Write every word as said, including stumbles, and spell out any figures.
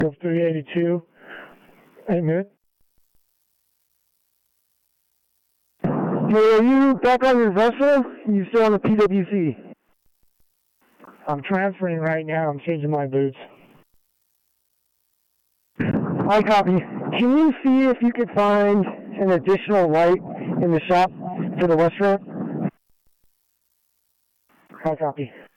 Of three eighty-two. Eight minutes. Hey, are you back on your vessel? You still on the P W C? I'm transferring right now. I'm changing my boots. I copy. Can you see if you could find an additional light in the shop to the west ramp? I copy.